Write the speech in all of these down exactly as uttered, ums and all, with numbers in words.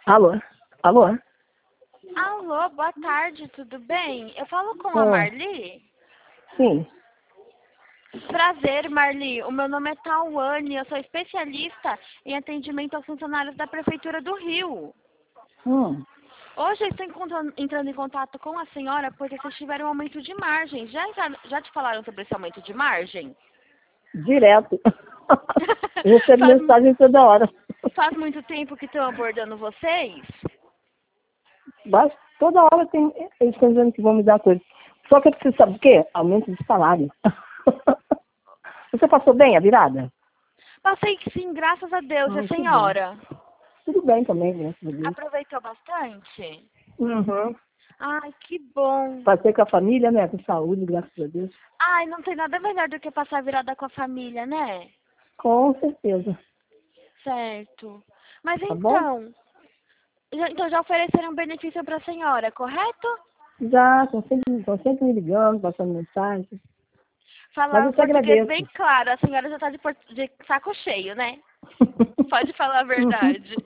Alô? Alô? Alô, boa tarde, tudo bem? Eu falo com a Ah, Marli? sim. Prazer, Marli. O meu nome é Tawane, eu sou especialista em atendimento aos funcionários da Prefeitura do Rio. Hum, Hoje eu estou encontrando- entrando em contato com a senhora porque vocês tiveram um aumento de margem. Já, entraram- já te falaram sobre esse aumento de margem? direto. Eu recebo faz, mensagem toda hora. faz muito tempo que estão abordando vocês? Mas toda hora tem, eles estão dizendo que vão me dar coisa. Só que eu preciso saber o quê? Aumento de salário. Você passou bem a virada? Passei que sim, graças a Deus, e a Ai, que bom. senhora? Tudo bem também, graças a Deus. Aproveitou bastante? Uhum. Ai, que bom. Passei com a família, né? Com saúde, graças a Deus. Ai, não tem nada melhor do que passar a virada com a família, né? Com certeza. Certo. Mas Tá bom? então, já- então já ofereceram um benefício para a senhora, correto? Já, estão sempre, estão sempre me ligando, passando mensagem. Mas Falar eu um te português agradeço. bem claro, a senhora já está de, por- de saco cheio, né? Pode falar a Uhum. verdade.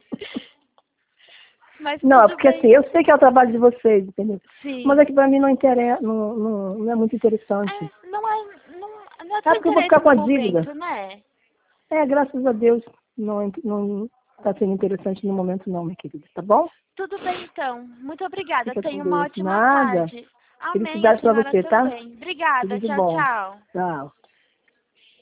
Mas Não, é tudo porque assim, bem. eu sei que é o trabalho de vocês, entendeu? Mas Sim. é que pra mim não interessa, não, não, não é muito interessante. É, não é, não, não é do É seu porque eu vou ficar interesse com no a dívida. momento, né? É, graças a Deus, não, é- não tá sendo interessante no momento não, minha querida, tá bom? Tudo bem então. Muito obrigada. Fica com Tenha uma Deus. ótima Nada. tarde. Amém, a Felicidade pra senhora você, tá? também. Tudo Obrigada. de Tchau, bom. tchau. Tchau.